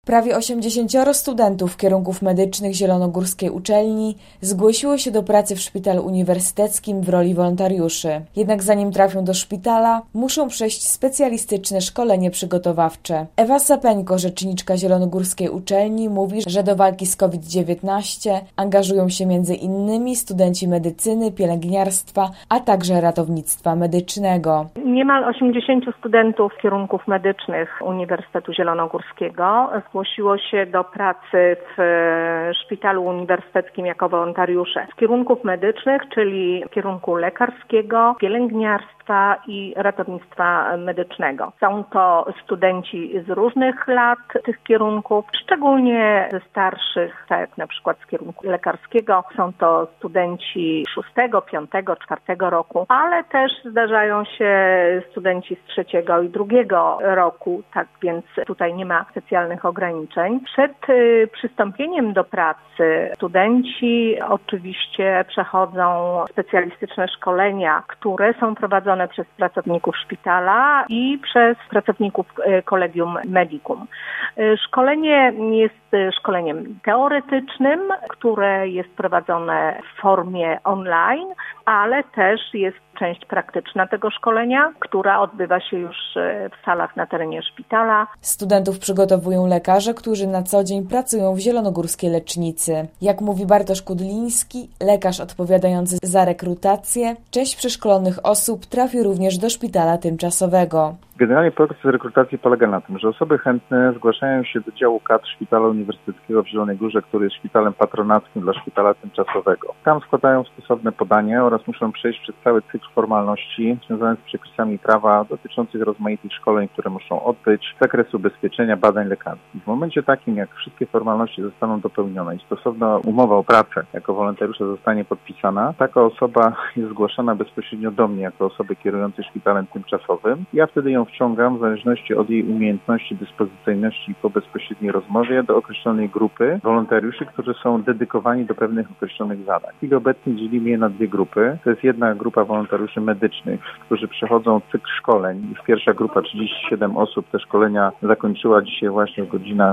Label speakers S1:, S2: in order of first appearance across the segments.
S1: Prawie 80 studentów kierunków medycznych Zielonogórskiej Uczelni zgłosiło się do pracy w szpitalu uniwersyteckim w roli wolontariuszy. Jednak zanim trafią do szpitala, muszą przejść specjalistyczne szkolenie przygotowawcze. Ewa Sapeńko, rzeczniczka Zielonogórskiej Uczelni, mówi, że do walki z COVID-19 angażują się m.in. studenci medycyny, pielęgniarstwa, a także ratownictwa medycznego.
S2: Niemal 80 studentów kierunków medycznych Uniwersytetu Zielonogórskiego zgłosiło się do pracy w szpitalu uniwersyteckim jako wolontariusze z kierunków medycznych, czyli kierunku lekarskiego, pielęgniarstwa i ratownictwa medycznego. Są to studenci z różnych lat tych kierunków, szczególnie ze starszych, tak jak na przykład z kierunku lekarskiego. Są to studenci 6., 5., 4. roku, ale też zdarzają się studenci z 3. i 2. roku, tak więc tutaj nie ma specjalnych ograniczeń. Przed przystąpieniem do pracy studenci oczywiście przechodzą specjalistyczne szkolenia, które są prowadzone przez pracowników szpitala i przez pracowników Collegium Medicum. Szkolenie jest szkoleniem teoretycznym, które jest prowadzone w formie online, ale też jest część praktyczna tego szkolenia, która odbywa się już w salach na terenie szpitala.
S1: Studentów przygotowują lekarze, którzy na co dzień pracują w zielonogórskiej lecznicy. Jak mówi Bartosz Kudliński, lekarz odpowiadający za rekrutację, część przeszkolonych osób trafi również do szpitala tymczasowego.
S3: Generalnie proces rekrutacji polega na tym, że osoby chętne zgłaszają się do działu kadr Szpitala Uniwersyteckiego w Zielonej Górze, który jest szpitalem patronackim dla szpitala tymczasowego. Tam składają stosowne podanie oraz muszą przejść przez cały cykl formalności związanych z przepisami prawa dotyczących rozmaitych szkoleń, które muszą odbyć z zakresu ubezpieczenia badań lekarskich. W momencie takim, jak wszystkie formalności zostaną dopełnione i stosowna umowa o pracę jako wolontariusza zostanie podpisana, taka osoba jest zgłaszana bezpośrednio do mnie jako osoby kierującej szpitalem tymczasowym. Ja wtedy ją wciągam w zależności od jej umiejętności, dyspozycyjności po bezpośredniej rozmowie do określonej grupy wolontariuszy, którzy są dedykowani do pewnych określonych zadań. W chwili obecnej dzielimy je na dwie grupy. To jest jedna grupa wolontariuszy medycznych, którzy przechodzą cykl szkoleń. Już pierwsza grupa, 37 osób, te szkolenia zakończyła dzisiaj właśnie o godzinie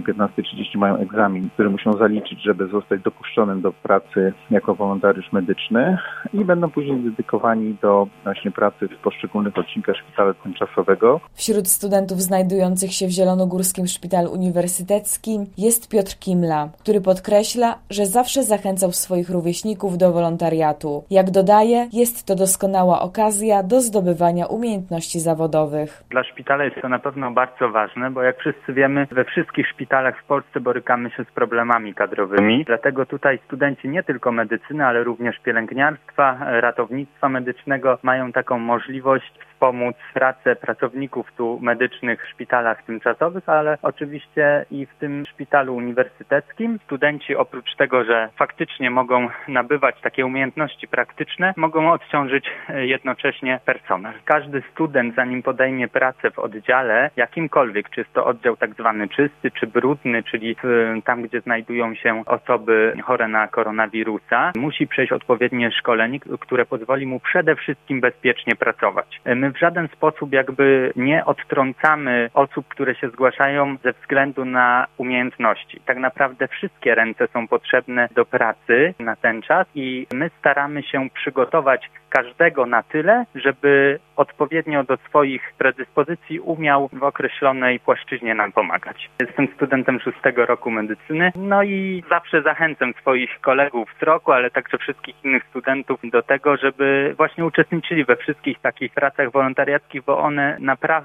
S3: 15:30 mają egzamin, który muszą zaliczyć, żeby zostać dopuszczonym do pracy jako wolontariusz medyczny i będą później dedykowani do właśnie pracy w poszczególnych odcinkach szpitala tymczasowego.
S1: Wśród studentów znajdujących się w Zielonogórskim Szpitalu Uniwersyteckim jest Piotr Kimla, który podkreśla, że zawsze zachęcał swoich rówieśników do wolontariatu. Jak dodaje, jest to doskonała okazja do zdobywania umiejętności zawodowych.
S4: Dla szpitala jest to na pewno bardzo ważne, bo jak wszyscy wiemy, we wszystkich szpitalach w Polsce borykamy się z problemami kadrowymi. Dlatego tutaj studenci nie tylko medycyny, ale również pielęgniarstwa, ratownictwa medycznego mają taką możliwość wspomóc pracę pracowników tu medycznych w szpitalach tymczasowych, ale oczywiście i w tym szpitalu uniwersyteckim. Studenci oprócz tego, że faktycznie mogą nabywać takie umiejętności praktyczne, mogą odciążyć jednocześnie personel. Każdy student, zanim podejmie pracę w oddziale jakimkolwiek, czy jest to oddział tak zwany czysty, czy brudny, czyli tam, gdzie znajdują się osoby chore na koronawirusa, musi przejść odpowiednie szkolenie, które pozwoli mu przede wszystkim bezpiecznie pracować. My w żaden sposób jakby nie odtrącamy osób, które się zgłaszają ze względu na umiejętności. Tak naprawdę wszystkie ręce są potrzebne do pracy na ten czas i my staramy się przygotować każdego na tyle, żeby odpowiednio do swoich predyspozycji umiał w określonej płaszczyźnie nam pomagać. Jestem studentem 6. roku medycyny, no i zawsze zachęcam swoich kolegów z roku, ale także wszystkich innych studentów do tego, żeby właśnie uczestniczyli we wszystkich takich pracach wolontariackich, bo one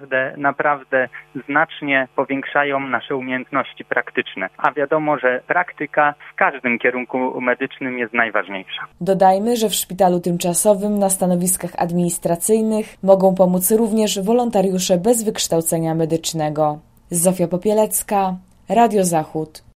S4: naprawdę znacznie powiększają nasze umiejętności praktyczne. A wiadomo, że praktyka w każdym kierunku medycznym jest najważniejsza.
S1: Dodajmy, że w szpitalu tymczasowym na stanowiskach administracyjnych mogą pomóc również wolontariusze bez wykształcenia medycznego. Zofia Popielecka, Radio Zachód.